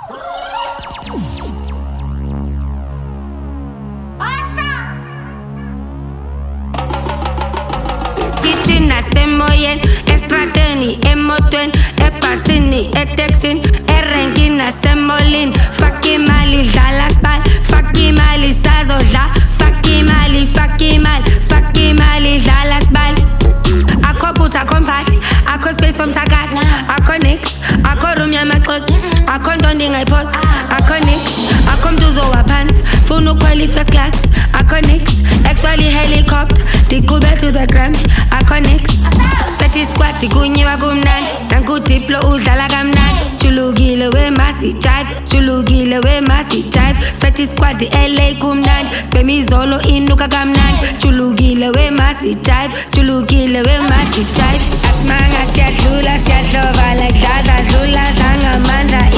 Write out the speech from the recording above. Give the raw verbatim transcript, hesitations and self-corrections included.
Kitchen nasemoyen, estrateni, emotwen, epasini, etexin, erenkin nasemolin. Faki mali dala spal, faki mali sazodla, faki mali, faki mali, faki mali dala spal. Ako puta kompati, ako space from tagat, ako nix, ako room ya makok, ako ndondi ngay pot, ako nix, ako mduzo wa pants, funu kweli first class, ako nix, actually helicopter, tikube to the gram, ako nix, speti squat, tikunyiwa kumnandi, nankutiplo udlala kamnandi, chulugile we masi jive, chulugile we masi jive, speti squat, di L A kumnandi, spemi zolo inuka kamnandi, chulugile we masi jive, chulugile we masi jive. Asmanga siyadlula, siyadlova like dada dlula, zangamandla